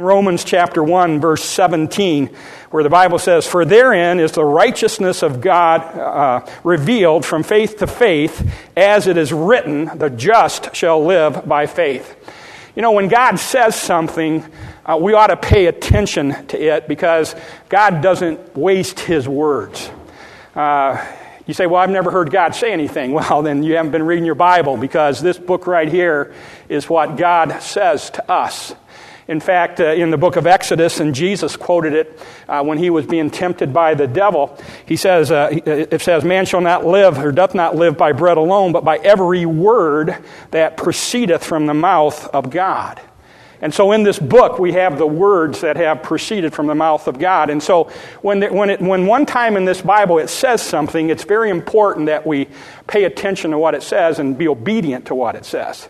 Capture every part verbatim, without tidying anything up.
Romans chapter one, verse seventeen, where the Bible says, "For therein is the righteousness of God uh, revealed from faith to faith, as it is written, the just shall live by faith." You know, when God says something, uh, we ought to pay attention to it because God doesn't waste His words. Uh, you say, well, I've never heard God say anything. Well, then you haven't been reading your Bible, because this book right here is what God says to us. In fact, uh, in the book of Exodus, and Jesus quoted it uh, when he was being tempted by the devil, he says, uh, it says, "Man shall not live, or doth not live by bread alone, but by every word that proceedeth from the mouth of God." And so in this book, we have the words that have proceeded from the mouth of God. And so when the, when, it, when one time in this Bible it says something, it's very important that we pay attention to what it says and be obedient to what it says.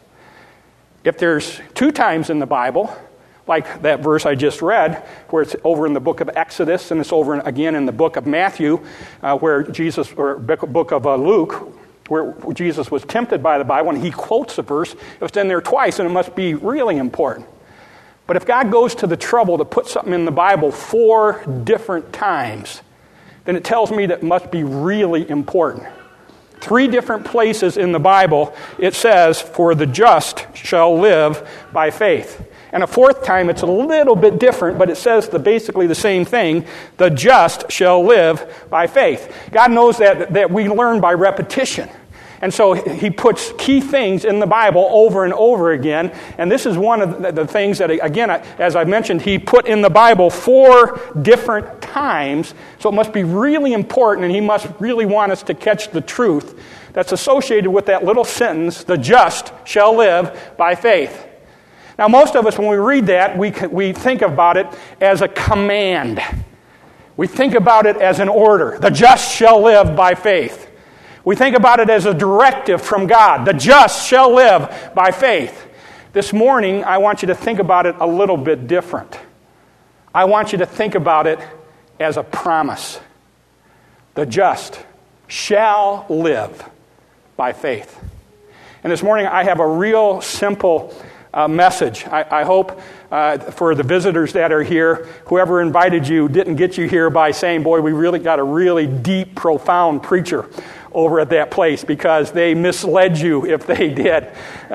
If there's two times in the Bible, like that verse I just read, where it's over in the book of Exodus, and it's over again in the book of Matthew, uh, where Jesus, or book of uh, Luke, where Jesus was tempted by the Bible, and he quotes a verse. It was in there twice, and it must be really important. But if God goes to the trouble to put something in the Bible four different times, then it tells me that it must be really important. Three different places in the Bible, it says, "For the just shall live by faith." And a fourth time, it's a little bit different, but it says the, basically the same thing. "The just shall live by faith." God knows that, that we learn by repetition. And so he puts key things in the Bible over and over again. And this is one of the things that, again, as I mentioned, he put in the Bible four different times. So it must be really important, and he must really want us to catch the truth that's associated with that little sentence, "The just shall live by faith." Now, most of us, when we read that, we we think about it as a command. We think about it as an order. The just shall live by faith. We think about it as a directive from God. The just shall live by faith. This morning, I want you to think about it a little bit different. I want you to think about it as a promise. The just shall live by faith. And this morning, I have a real simple Uh, message. I, I hope uh, for the visitors that are here, whoever invited you didn't get you here by saying, boy, we really got a really deep, profound preacher over at that place, because they misled you if they did.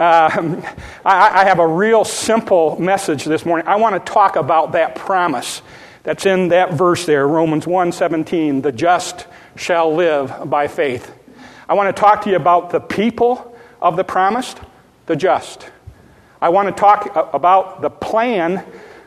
Um, I, I have a real simple message this morning. I want to talk about that promise that's in that verse there, Romans one seventeen, "The just shall live by faith." I want to talk to you about the people of the promised, the just. I want to talk about the plan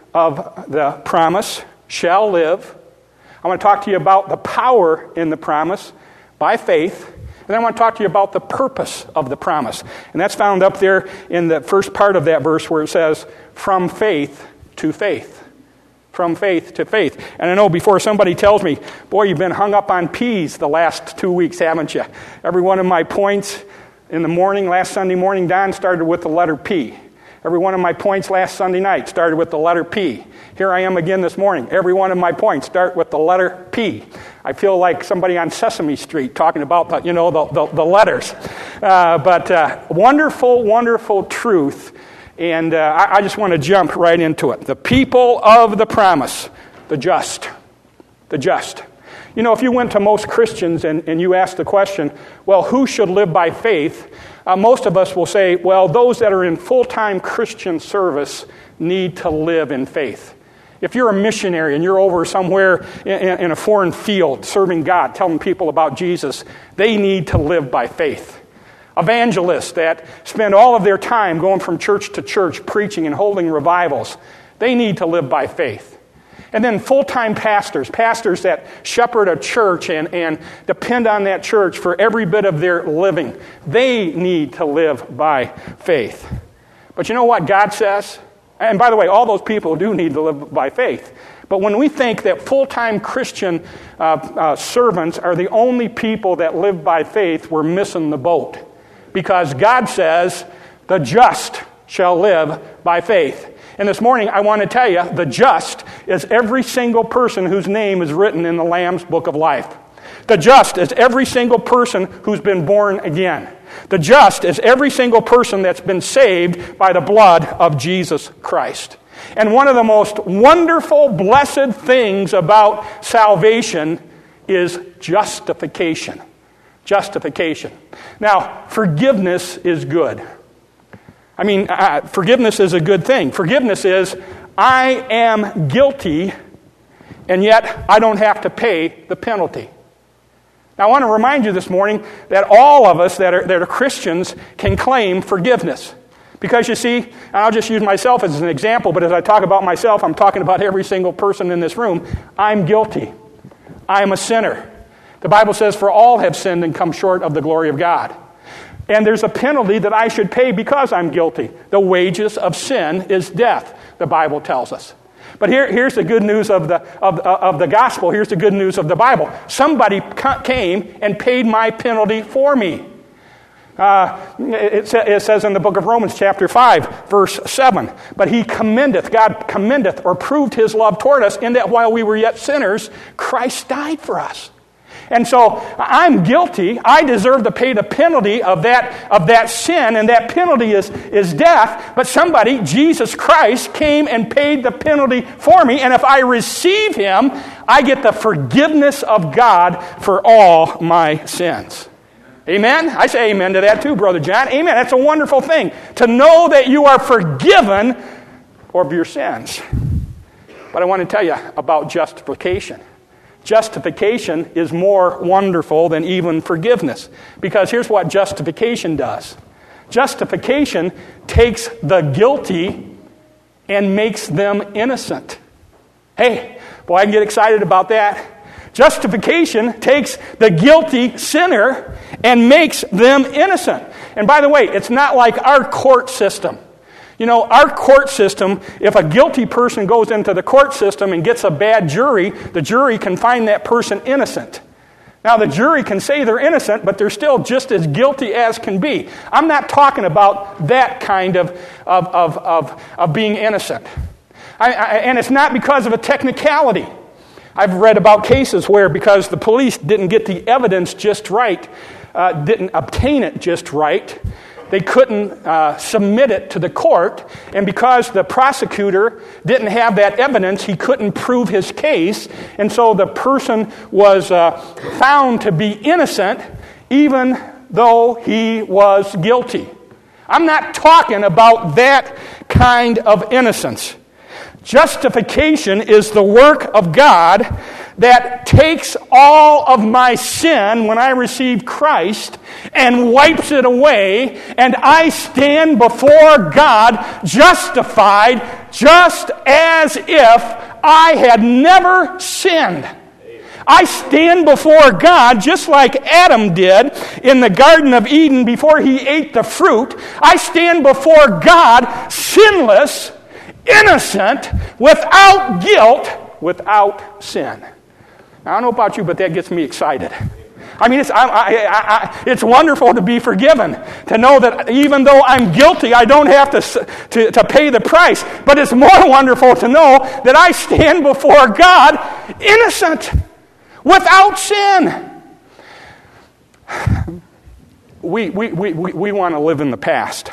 of the promise, shall live. I want to talk to you about the power in the promise by faith. And then I want to talk to you about the purpose of the promise. And that's found up there in the first part of that verse where it says, "From faith to faith." From faith to faith. And I know before somebody tells me, boy, you've been hung up on P's the last two weeks, haven't you? Every one of my points in the morning, last Sunday morning, Don started with the letter P. Every one of my points last Sunday night started with the letter P. Here I am again this morning. Every one of my points start with the letter P. I feel like somebody on Sesame Street talking about the, you know, the, the, the letters. Uh, but uh, wonderful, wonderful truth. And uh, I, I just want to jump right into it. The people of the promise, the just. The just. You know, if you went to most Christians and, and you asked the question, well, who should live by faith? Uh, most of us will say, well, those that are in full-time Christian service need to live in faith. If you're a missionary and you're over somewhere in, in a foreign field serving God, telling people about Jesus, they need to live by faith. Evangelists that spend all of their time going from church to church, preaching and holding revivals, they need to live by faith. And then full-time pastors, pastors that shepherd a church and, and depend on that church for every bit of their living, they need to live by faith. But you know what God says? And by the way, all those people do need to live by faith. But when we think that full-time Christian uh, uh, servants are the only people that live by faith, we're missing the boat. Because God says, the just shall live by faith. And this morning, I want to tell you, the just is every single person whose name is written in the Lamb's Book of Life. The just is every single person who's been born again. The just is every single person that's been saved by the blood of Jesus Christ. And one of the most wonderful, blessed things about salvation is justification. Justification. Now, forgiveness is good. I mean, uh, forgiveness is a good thing. Forgiveness is, I am guilty, and yet I don't have to pay the penalty. Now, I want to remind you this morning that all of us that are, that are Christians can claim forgiveness. Because you see, and I'll just use myself as an example, but as I talk about myself, I'm talking about every single person in this room. I'm guilty. I'm a sinner. The Bible says, for all have sinned and come short of the glory of God. And there's a penalty that I should pay because I'm guilty. The wages of sin is death, the Bible tells us. But here, here's the good news of the, of, of the gospel. Here's the good news of the Bible. Somebody came and paid my penalty for me. Uh, it, sa- it says in the book of Romans chapter five, verse seven, but he commendeth, God commendeth or proved his love toward us in that while we were yet sinners, Christ died for us. And so I'm guilty. I deserve to pay the penalty of that, of that sin, and that penalty is, is death. But somebody, Jesus Christ, came and paid the penalty for me. And if I receive him, I get the forgiveness of God for all my sins. Amen? I say amen to that too, Brother John. Amen. That's a wonderful thing, to know that you are forgiven of your sins. But I want to tell you about justification. Justification is more wonderful than even forgiveness. Because here's what justification does. Justification takes the guilty and makes them innocent. Hey, boy, I can get excited about that. Justification takes the guilty sinner and makes them innocent. And by the way, it's not like our court system. You know, our court system, if a guilty person goes into the court system and gets a bad jury, the jury can find that person innocent. Now, the jury can say they're innocent, but they're still just as guilty as can be. I'm not talking about that kind of, of, of, of, of being innocent. I, I, and it's not because of a technicality. I've read about cases where because the police didn't get the evidence just right, uh, didn't obtain it just right, they couldn't uh, submit it to the court, and because the prosecutor didn't have that evidence, he couldn't prove his case, and so the person was uh, found to be innocent even though he was guilty. I'm not talking about that kind of innocence. Justification is the work of God that takes all of my sin when I receive Christ and wipes it away, and I stand before God justified just as if I had never sinned. I stand before God just like Adam did in the Garden of Eden before he ate the fruit. I stand before God sinless, innocent, without guilt, without sin. Now, I don't know about you, but that gets me excited. I mean, it's, I, I, I, it's wonderful to be forgiven, to know that even though I'm guilty, I don't have to, to, to pay the price. But it's more wonderful to know that I stand before God innocent, without sin. We, we, we, we, we want to live in the past.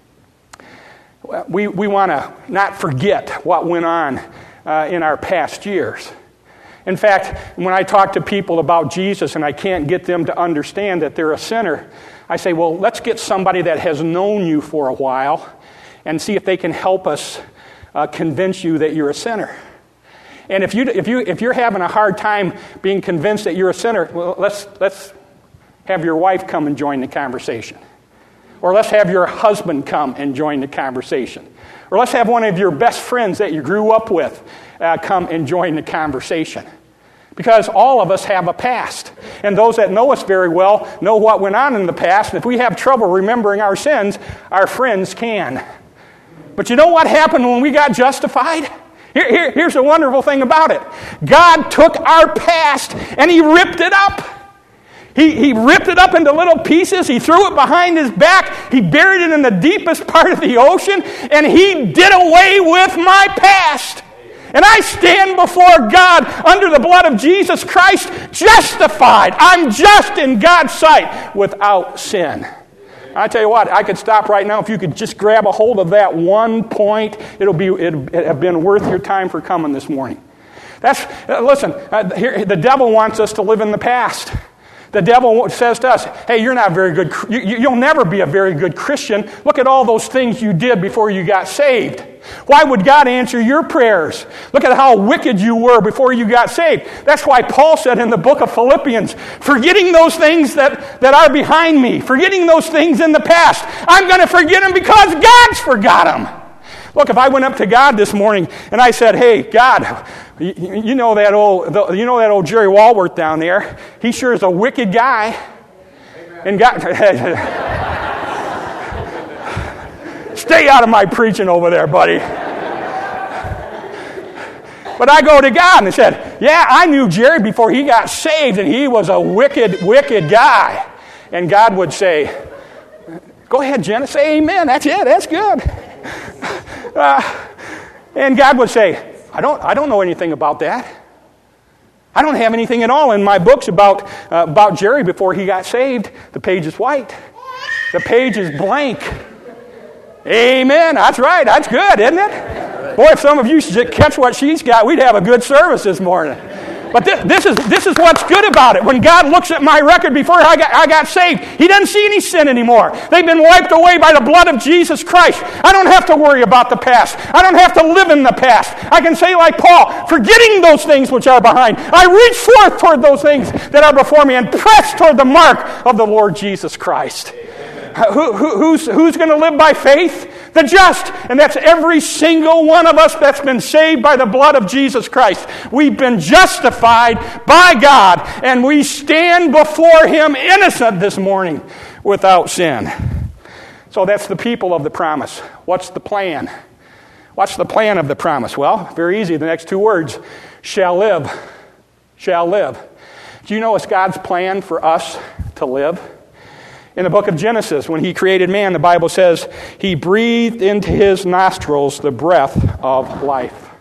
We, we want to not forget what went on uh, in our past years. In fact, when I talk to people about Jesus and I can't get them to understand that they're a sinner, I say, well, let's get somebody that has known you for a while and see if they can help us uh, convince you that you're a sinner. And if you if you if you're having a hard time being convinced that you're a sinner, well, let's let's have your wife come and join the conversation. Or let's have your husband come and join the conversation. Or let's have one of your best friends that you grew up with uh, come and join the conversation. Because all of us have a past. And those that know us very well know what went on in the past. And if we have trouble remembering our sins, our friends can. But you know what happened when we got justified? Here, here, here's the wonderful thing about it. God took our past and He ripped it up. He, he ripped it up into little pieces. He threw it behind His back. He buried it in the deepest part of the ocean. And He did away with my past. And I stand before God under the blood of Jesus Christ justified. I'm just in God's sight without sin. I tell you what, I could stop right now. If you could just grab a hold of that one point, it'll be it'll have been worth your time for coming this morning. That's uh, listen. Uh, here, the devil wants us to live in the past. The devil says to us, hey, you're not very good. You, you'll never be a very good Christian. Look at all those things you did before you got saved. Why would God answer your prayers? Look at how wicked you were before you got saved. That's why Paul said in the book of Philippians, forgetting those things that, that are behind me, forgetting those things in the past, I'm going to forget them because God's forgot them. Look, if I went up to God this morning and I said, hey, God, you know that old, you know that old Jerry Walworth down there? He sure is a wicked guy. Amen. And God, stay out of my preaching over there, buddy. But I go to God and said, yeah, I knew Jerry before he got saved, and he was a wicked, wicked guy. And God would say, go ahead, Jenna, say amen. That's it. That's good. Uh, and God would say, I don't I don't know anything about that. I don't have anything at all in my books about, uh, about Jerry before he got saved. The page is white. The page is blank. Amen. That's right. That's good, isn't it? Boy, if some of you should catch what she's got, we'd have a good service this morning. But this, this is this is what's good about it. When God looks at my record before I got, I got saved, He doesn't see any sin anymore. They've been wiped away by the blood of Jesus Christ. I don't have to worry about the past. I don't have to live in the past. I can say like Paul, forgetting those things which are behind, I reach forth toward those things that are before me and press toward the mark of the Lord Jesus Christ. Who, who, who's who's going to live by faith? The just. And that's every single one of us that's been saved by the blood of Jesus Christ. We've been justified by God, and we stand before Him innocent this morning without sin. So that's the people of the promise. What's the plan? What's the plan of the promise? Well, very easy. The next two words, shall live. Shall live. Do you know it's God's plan for us to live? In the book of Genesis, when He created man, the Bible says He breathed into his nostrils the breath of life.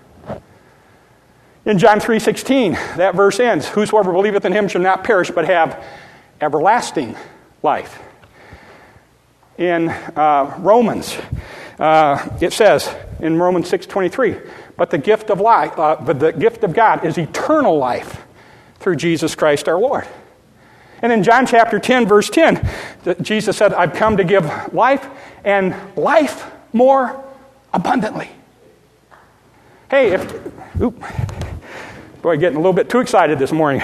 In John three sixteen, that verse ends, whosoever believeth in Him shall not perish, but have everlasting life. In uh, Romans, uh, it says in Romans six twenty-three, but the gift of life, uh, but the gift of God is eternal life through Jesus Christ our Lord. And in John chapter ten, verse ten, Jesus said, I've come to give life and life more abundantly. Hey, if, oop, boy, getting a little bit too excited this morning.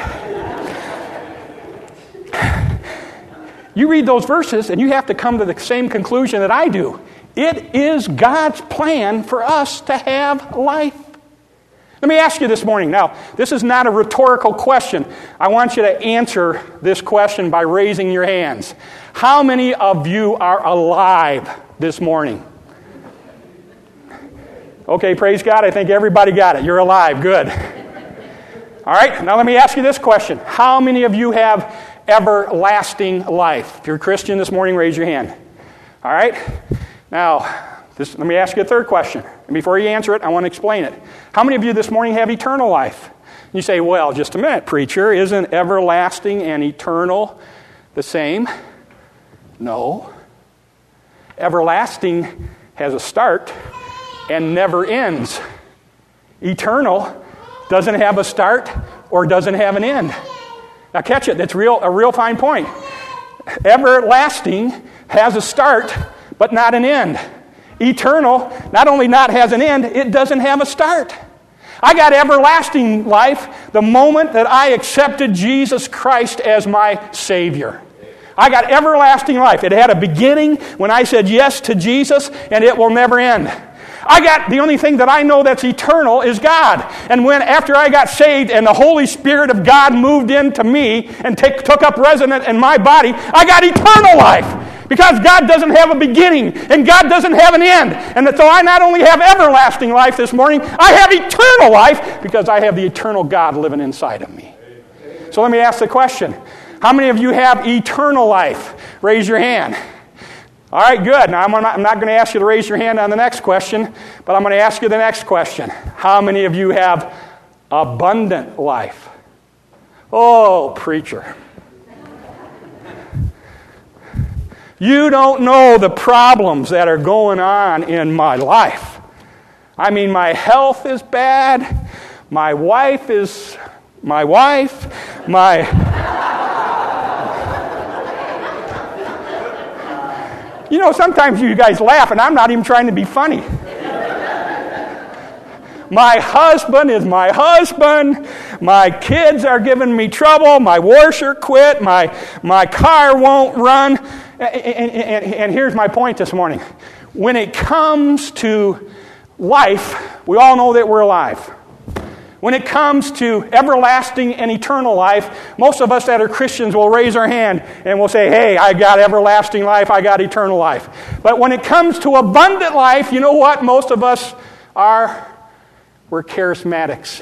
You read those verses and you have to come to the same conclusion that I do. It is God's plan for us to have life. Let me ask you this morning. Now, this is not a rhetorical question. I want you to answer this question by raising your hands. How many of you are alive this morning? Okay, praise God. I think everybody got it. You're alive. Good. All right, now let me ask you this question. How many of you have everlasting life? If you're a Christian this morning, raise your hand. All right? Now, this, let me ask you a third question. And before you answer it, I want to explain it. How many of you this morning have eternal life? You say, well, just a minute, preacher. Isn't everlasting and eternal the same? No. Everlasting has a start and never ends. Eternal doesn't have a start or doesn't have an end. Now catch it. That's real, a real fine point. Everlasting has a start but not an end. Eternal not only not has an end, it doesn't have a start. I got everlasting life the moment that I accepted Jesus Christ as my Savior. I got everlasting life. It had a beginning when I said yes to Jesus, and it will never end. I got, the only thing that I know that's eternal is God. And when, after I got saved and the Holy Spirit of God moved into me and take, took up residence in my body, I got eternal life. Because God doesn't have a beginning and God doesn't have an end. And so I not only have everlasting life this morning, I have eternal life because I have the eternal God living inside of me. So let me ask the question. How many of you have eternal life? Raise your hand. All right, good. Now, I'm not, I'm not going to ask you to raise your hand on the next question, but I'm going to ask you the next question. How many of you have abundant life? Oh, preacher. You don't know the problems that are going on in my life. I mean, my health is bad. My wife is my wife. My... You know, sometimes you guys laugh, and I'm not even trying to be funny. My husband is my husband. My kids are giving me trouble. My washer quit. My, my car won't run. And, and, and here's my point this morning. When it comes to life, we all know that we're alive. When it comes to everlasting and eternal life, most of us that are Christians will raise our hand and we'll say, hey, I got everlasting life, I got eternal life. But when it comes to abundant life, you know what most of us are? We're charismatics.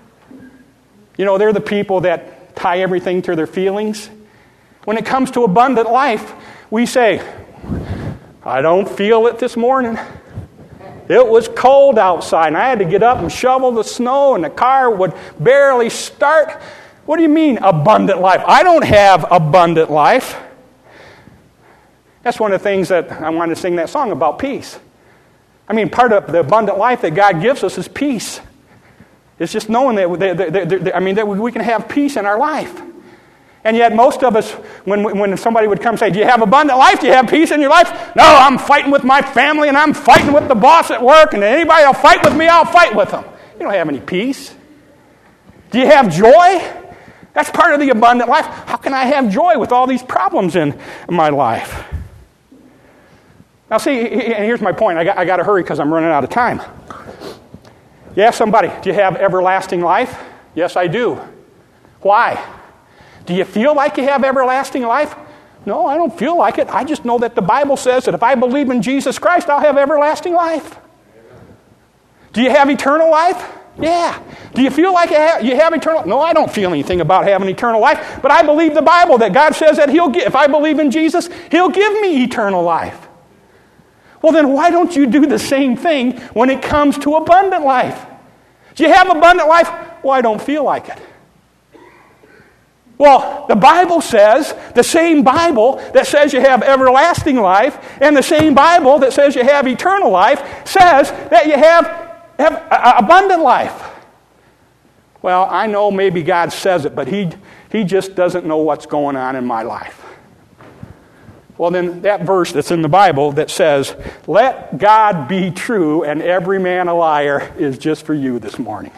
You know, they're the people that tie everything to their feelings. When it comes to abundant life, we say, I don't feel it this morning. It was cold outside, and I had to get up and shovel the snow, and the car would barely start. What do you mean, abundant life? I don't have abundant life. That's one of the things that I wanted to sing that song about, peace. I mean, part of the abundant life that God gives us is peace. It's just knowing that, that, that, that, that I mean, that we can have peace in our life. And yet most of us, when when somebody would come and say, do you have abundant life? Do you have peace in your life? No, I'm fighting with my family, and I'm fighting with the boss at work, and anybody will fight with me, I'll fight with them. You don't have any peace. Do you have joy? That's part of the abundant life. How can I have joy with all these problems in my life? Now see, and here's my point. I got, I got to hurry because I'm running out of time. You ask somebody, do you have everlasting life? Yes, I do. Why? Do you feel like you have everlasting life? No, I don't feel like it. I just know that the Bible says that if I believe in Jesus Christ, I'll have everlasting life. Do you have eternal life? Yeah. Do you feel like you have, you have eternal? No, I don't feel anything about having eternal life, but I believe the Bible that God says that He'll give, if I believe in Jesus, He'll give me eternal life. Well, then why don't you do the same thing when it comes to abundant life? Do you have abundant life? Well, I don't feel like it. Well, the Bible says, the same Bible that says you have everlasting life and the same Bible that says you have eternal life says that you have, have abundant life. Well, I know maybe God says it, but he, he just doesn't know what's going on in my life. Well, then that verse that's in the Bible that says, let God be true and every man a liar is just for you this morning.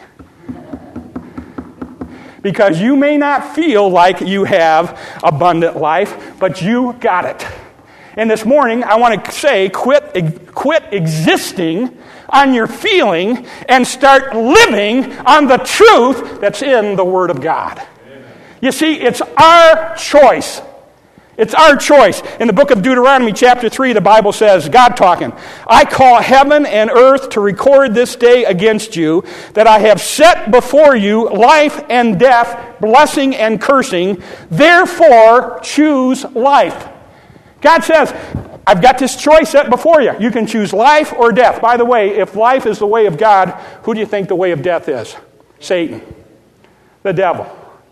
Because you may not feel like you have abundant life, but you got it. And this morning, I want to say, quit, quit existing on your feeling and start living on the truth that's in the Word of God. Amen. You see, it's our choice. It's our choice. In the book of Deuteronomy chapter three, the Bible says, God talking, I call heaven and earth to record this day against you, that I have set before you life and death, blessing and cursing. Therefore, choose life. God says, I've got this choice set before you. You can choose life or death. By the way, if life is the way of God, who do you think the way of death is? Satan. The devil.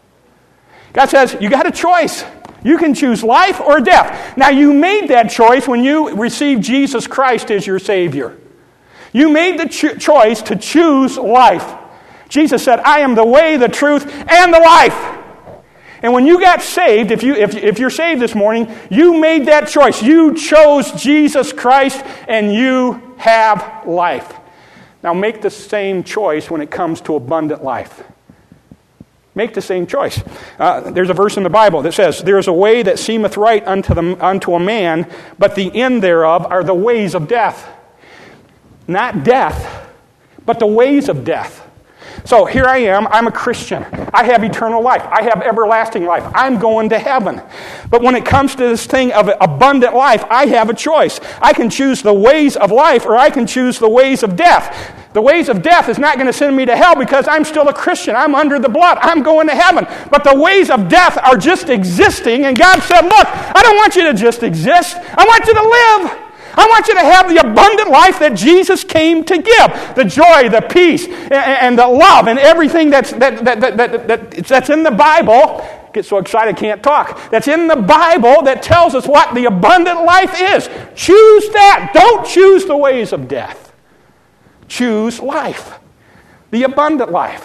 God says, you got a choice. You can choose life or death. Now, you made that choice when you received Jesus Christ as your Savior. You made the cho- choice to choose life. Jesus said, I am the way, the truth, and the life. And when you got saved, if, you, if, if you're saved this morning, you made that choice. You chose Jesus Christ, and you have life. Now, make the same choice when it comes to abundant life. Make the same choice. Uh, there's a verse in the Bible that says, there is a way that seemeth right unto, the, unto a man, but the end thereof are the ways of death. Not death, but the ways of death. So here I am, I'm a Christian. I have eternal life. I have everlasting life. I'm going to heaven. But when it comes to this thing of abundant life, I have a choice. I can choose the ways of life, or I can choose the ways of death. The ways of death is not going to send me to hell because I'm still a Christian. I'm under the blood. I'm going to heaven. But the ways of death are just existing, and God said, look, I don't want you to just exist. I want you to live. I want you to have the abundant life that Jesus came to give. The joy, the peace, and the love, and everything that's, that, that, that, that, that's in the Bible. Get so excited I can't talk. That's in the Bible that tells us what the abundant life is. Choose that. Don't choose the ways of death. Choose life. The abundant life.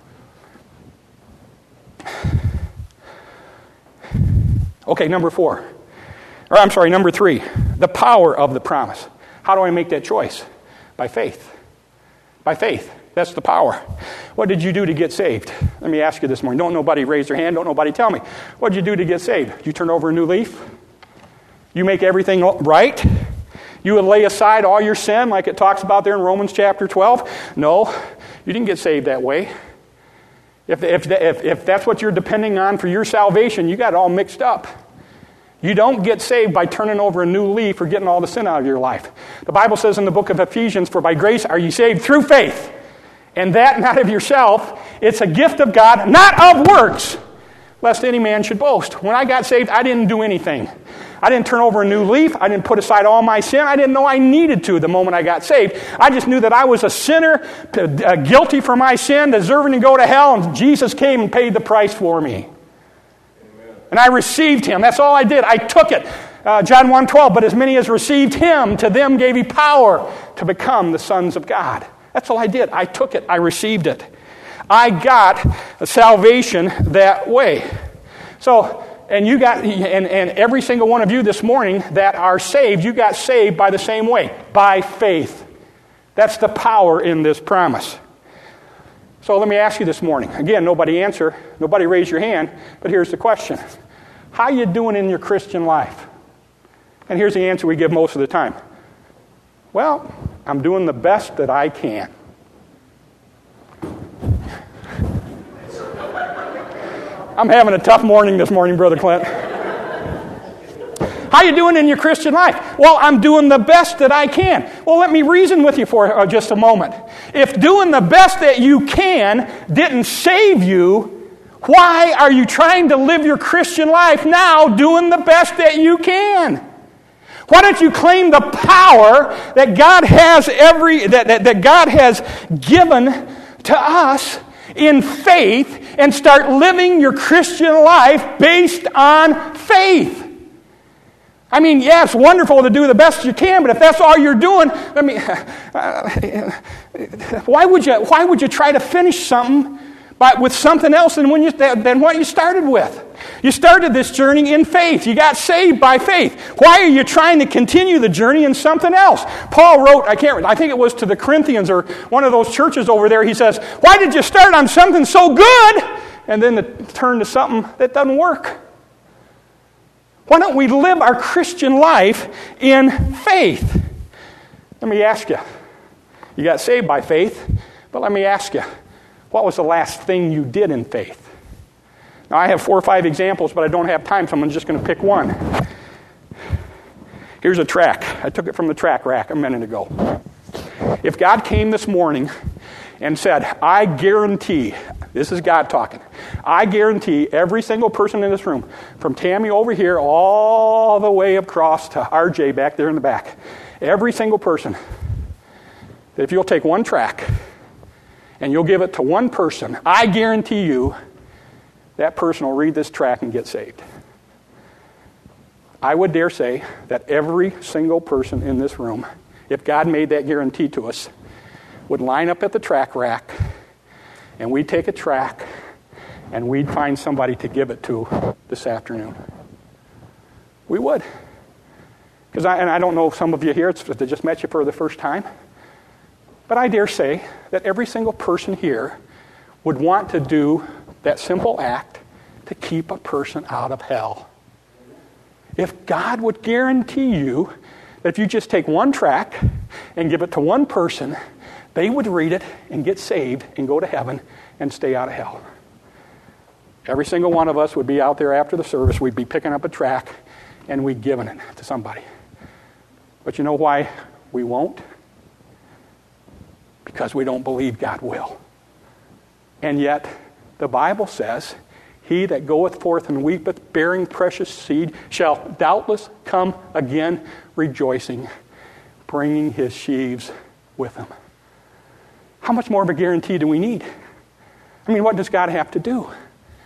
Okay, number four. Or I'm sorry, number three. The power of the promise. How do I make that choice? By faith. By faith. That's the power. What did you do to get saved? Let me ask you this morning. Don't nobody raise their hand. Don't nobody tell me. What did you do to get saved? You turn over a new leaf? You make everything right? You would lay aside all your sin like it talks about there in Romans chapter twelve? No, you didn't get saved that way. If, if, if, if that's what you're depending on for your salvation, you got it all mixed up. You don't get saved by turning over a new leaf or getting all the sin out of your life. The Bible says in the book of Ephesians, for by grace are you saved through faith. And that not of yourself, it's a gift of God, not of works, lest any man should boast. When I got saved, I didn't do anything. I didn't turn over a new leaf. I didn't put aside all my sin. I didn't know I needed to the moment I got saved. I just knew that I was a sinner, uh, guilty for my sin, deserving to go to hell, and Jesus came and paid the price for me. Amen. And I received him. That's all I did. I took it. Uh, John one twelve, but as many as received him, to them gave he power to become the sons of God. That's all I did. I took it. I received it. I got salvation that way. So, and you got, and, and every single one of you this morning that are saved, you got saved by the same way, by faith. That's the power in this promise. So let me ask you this morning. Again, nobody answer, nobody raise your hand, but here's the question. How you doing in your Christian life? And here's the answer we give most of the time. Well, I'm doing the best that I can. I'm having a tough morning this morning, Brother Clint. How you doing in your Christian life? Well, I'm doing the best that I can. Well, let me reason with you for uh, just a moment. If doing the best that you can didn't save you, why are you trying to live your Christian life now doing the best that you can? Why don't you claim the power that God has every that, that, that God has given to us in faith and start living your Christian life based on faith? I mean, yeah, it's wonderful to do the best you can, but if that's all you're doing, I mean, uh, why would you why would you try to finish something by, with something else than when you than what you started with? You started this journey in faith. You got saved by faith. Why are you trying to continue the journey in something else? Paul wrote, I can't, I think it was to the Corinthians or one of those churches over there. He says, why did you start on something so good and then turn to something that doesn't work? Why don't we live our Christian life in faith? Let me ask you. You got saved by faith, but let me ask you, what was the last thing you did in faith? Now, I have four or five examples, but I don't have time, so I'm just going to pick one. Here's a track. I took it from the track rack a minute ago. If God came this morning and said, I guarantee, this is God talking, I guarantee every single person in this room, from Tammy over here all the way across to R J back there in the back, every single person, that if you'll take one track and you'll give it to one person, I guarantee you, that person will read this track and get saved. I would dare say that every single person in this room, if God made that guarantee to us, would line up at the track rack, and we'd take a track, and we'd find somebody to give it to this afternoon. We would. Because I, and I don't know if some of you here, it's, they just met you for the first time, but I dare say that every single person here would want to do that simple act to keep a person out of hell. If God would guarantee you that if you just take one track and give it to one person, they would read it and get saved and go to heaven and stay out of hell. Every single one of us would be out there after the service. We'd be picking up a track and we'd given it to somebody. But you know why we won't? Because we don't believe God will. And yet, the Bible says, he that goeth forth and weepeth, bearing precious seed, shall doubtless come again rejoicing, bringing his sheaves with him. How much more of a guarantee do we need? I mean, what does God have to do?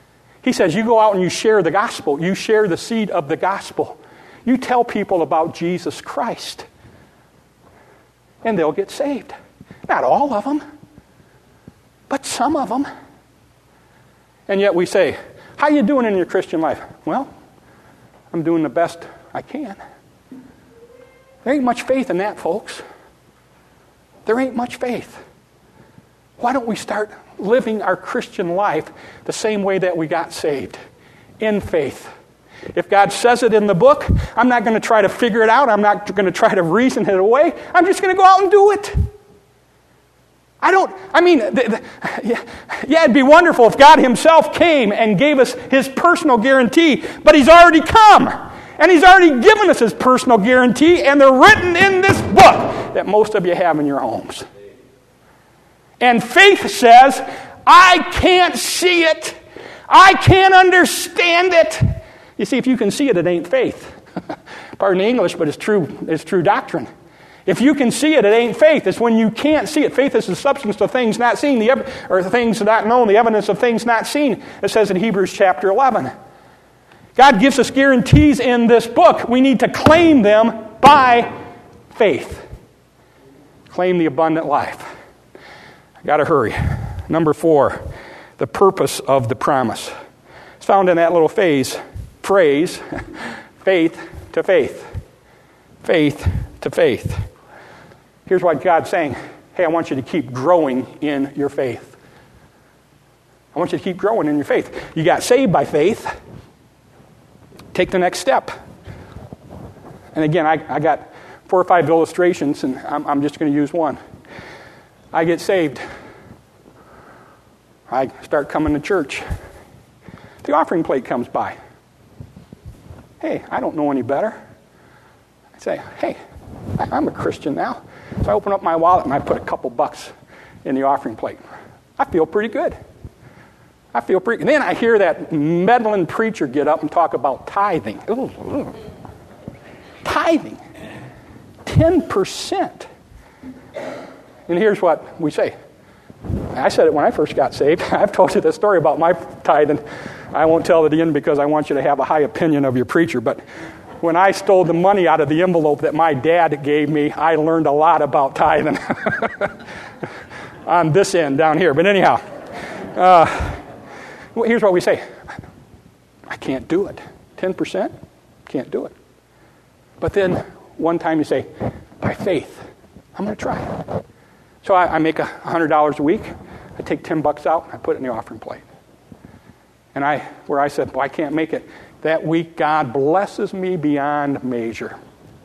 He says, you go out and you share the gospel. You share the seed of the gospel. You tell people about Jesus Christ. And they'll get saved. Not all of them, but some of them. And yet we say, how you doing in your Christian life? Well, I'm doing the best I can. There ain't much faith in that, folks. There ain't much faith. Why don't we start living our Christian life the same way that we got saved? In faith. If God says it in the book, I'm not going to try to figure it out. I'm not going to try to reason it away. I'm just going to go out and do it. I don't, I mean, the, the, yeah, yeah, it'd be wonderful if God himself came and gave us his personal guarantee, but he's already come. And he's already given us his personal guarantee, and they're written in this book that most of you have in your homes. And faith says, I can't see it. I can't understand it. You see, if you can see it, it ain't faith. Pardon the English, but it's true, it's true doctrine. If you can see it, it ain't faith. It's when you can't see it. Faith is the substance of things not seen, the ev- or things not known, the evidence of things not seen. It says in Hebrews chapter eleven. God gives us guarantees in this book. We need to claim them by faith. Claim the abundant life. I got to hurry. Number four, the purpose of the promise. It's found in that little phase, phrase, faith to faith. Faith to faith. Here's what God's saying. Hey, I want you to keep growing in your faith. I want you to keep growing in your faith. You got saved by faith. Take the next step. And again, I, I got four or five illustrations, and I'm, I'm just going to use one. I get saved. I start coming to church. The offering plate comes by. Hey, I don't know any better. I say, hey, I'm a Christian now. So I open up my wallet and I put a couple bucks in the offering plate. I feel pretty good. I feel pretty good. And then I hear that meddling preacher get up and talk about tithing. Ooh, ooh. Tithing. ten percent. And here's what we say. I said it when I first got saved. I've told you the story about my tithing. I won't tell it again because I want you to have a high opinion of your preacher. But when I stole the money out of the envelope that my dad gave me, I learned a lot about tithing. On this end down here. But anyhow, uh, here's what we say. I can't do it. ten percent? Can't do it. But then one time you say, by faith, I'm going to try. So I, I make one hundred dollars a week. I take ten bucks out and I put it in the offering plate. And I, where I said, well, I can't make it. That week, God blesses me beyond measure.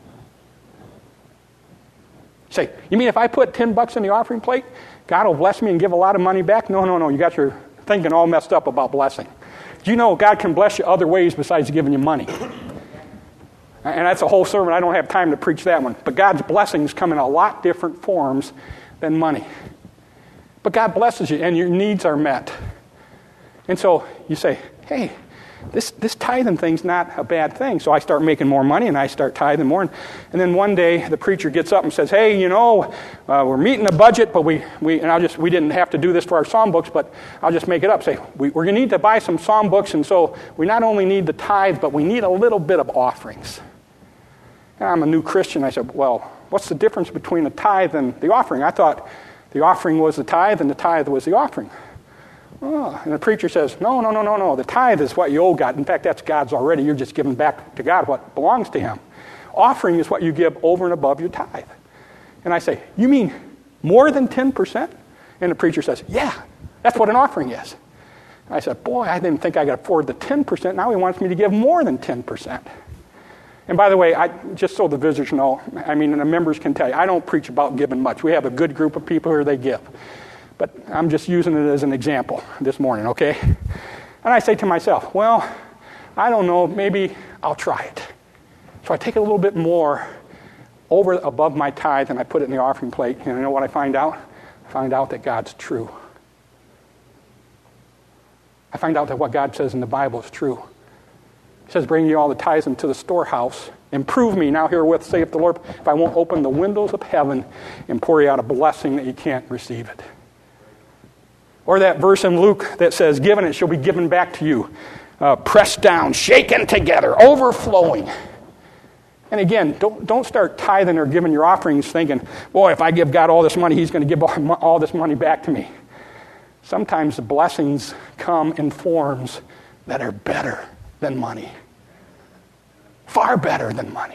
Say, you mean if I put ten bucks in the offering plate, God will bless me and give a lot of money back? No, no, no. You got your thinking all messed up about blessing. Do you know God can bless you other ways besides giving you money? And that's a whole sermon. I don't have time to preach that one. But God's blessings come in a lot different forms than money. But God blesses you and your needs are met. And so you say, hey, this this tithing thing's not a bad thing. So I start making more money and I start tithing more. And, and then one day the preacher gets up and says, hey, you know, uh, we're meeting a budget, but we, we and I'll just we didn't have to do this for our psalm books, but I'll just make it up. Say, we, we're going to need to buy some psalm books, and so we not only need the tithe, but we need a little bit of offerings. And I'm a new Christian. I said, well, what's the difference between the tithe and the offering? I thought the offering was the tithe and the tithe was the offering. Oh, and the preacher says, no, no, no, no, no. The tithe is what you owe God. In fact, that's God's already. You're just giving back to God what belongs to him. Offering is what you give over and above your tithe. And I say, you mean more than ten percent? And the preacher says, yeah, that's what an offering is. And I said, boy, I didn't think I could afford the ten percent. Now he wants me to give more than ten percent. And by the way, I, just so the visitors know, I mean, and the members can tell you, I don't preach about giving much. We have a good group of people here, they give. But I'm just using it as an example this morning, okay? And I say to myself, well, I don't know, maybe I'll try it. So I take a little bit more over above my tithe and I put it in the offering plate. And you know what I find out? I find out that God's true. I find out that what God says in the Bible is true. He says, bring you all the tithes into the storehouse. And prove me now herewith, saith the Lord, if I won't open the windows of heaven and pour you out a blessing that you can't receive it. Or that verse in Luke that says, given it shall be given back to you. Uh, pressed down, shaken together, overflowing. And again, don't, don't start tithing or giving your offerings thinking, boy, if I give God all this money, he's going to give all, all this money back to me. Sometimes the blessings come in forms that are better than money. Far better than money.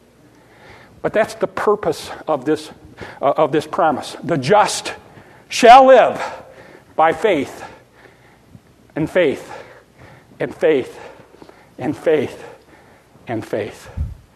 But that's the purpose of this, uh, of this promise. The just shall live by faith and faith and faith and faith and faith.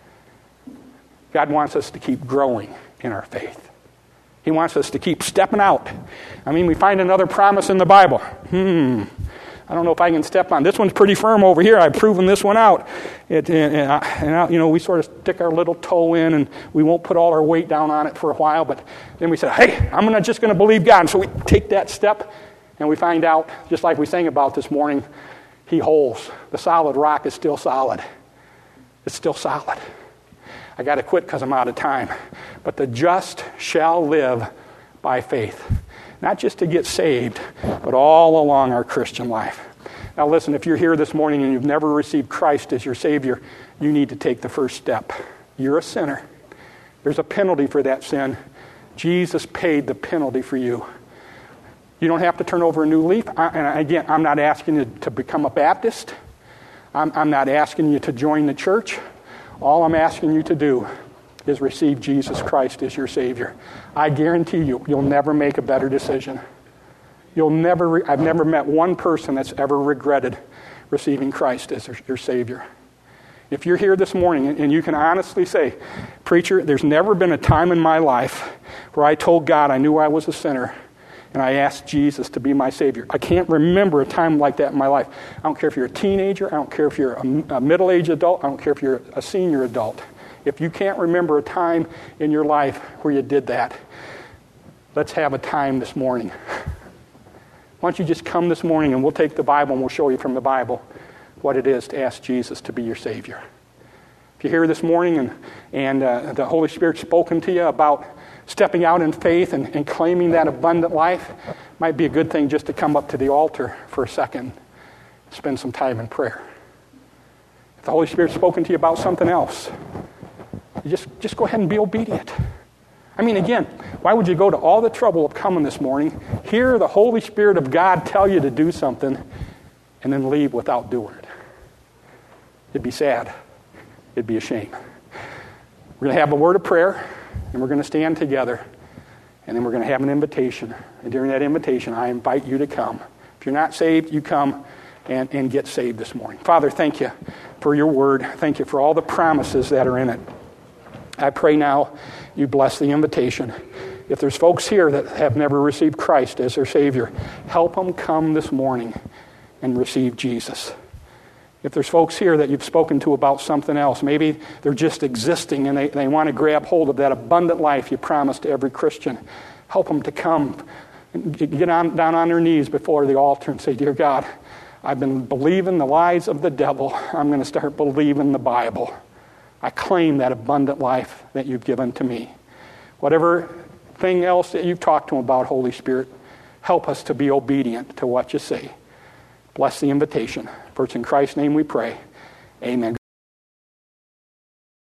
God wants us to keep growing in our faith. He wants us to keep stepping out. I mean, we find another promise in the Bible. Hmm, I don't know if I can step on. This one's pretty firm over here. I've proven this one out. It, and, and, I, and I, you know, we sort of stick our little toe in, and we won't put all our weight down on it for a while. But then we say, hey, I'm gonna, just going to believe God. And so we take that step, and we find out, just like we sang about this morning, He holds. The solid rock is still solid. It's still solid. I got to quit because I'm out of time. But the just shall live by faith. Not just to get saved, but all along our Christian life. Now listen, if you're here this morning and you've never received Christ as your Savior, you need to take the first step. You're a sinner. There's a penalty for that sin. Jesus paid the penalty for you. You don't have to turn over a new leaf. I, and again, I'm not asking you to become a Baptist. I'm, I'm not asking you to join the church. All I'm asking you to do is receive Jesus Christ as your Savior. I guarantee you, you'll never make a better decision. You'll never. Re- I've never met one person that's ever regretted receiving Christ as your Savior. If you're here this morning and you can honestly say, preacher, there's never been a time in my life where I told God I knew I was a sinner and I asked Jesus to be my Savior. I can't remember a time like that in my life. I don't care if you're a teenager. I don't care if you're a, a middle-aged adult. I don't care if you're a senior adult. If you can't remember a time in your life where you did that, let's have a time this morning. Why don't you just come this morning and we'll take the Bible and we'll show you from the Bible what it is to ask Jesus to be your Savior. If you're here this morning and, and uh, the Holy Spirit's spoken to you about stepping out in faith and, and claiming that abundant life, might be a good thing just to come up to the altar for a second, spend some time in prayer. If the Holy Spirit's spoken to you about something else, you just, just go ahead and be obedient. I mean, again, why would you go to all the trouble of coming this morning, hear the Holy Spirit of God tell you to do something, and then leave without doing it? It'd be sad. It'd be a shame. We're going to have a word of prayer, and we're going to stand together, and then we're going to have an invitation. And during that invitation, I invite you to come. If you're not saved, you come and, and get saved this morning. Father, thank you for your word. Thank you for all the promises that are in it. I pray now you bless the invitation. If there's folks here that have never received Christ as their Savior, help them come this morning and receive Jesus. If there's folks here that you've spoken to about something else, maybe they're just existing and they, they want to grab hold of that abundant life you promised to every Christian, help them to come and get on, down on their knees before the altar and say, dear God, I've been believing the lies of the devil. I'm going to start believing the Bible. I claim that abundant life that you've given to me. Whatever thing else that you've talked to them about, Holy Spirit, help us to be obedient to what you say. Bless the invitation. For it's in Christ's name we pray. Amen.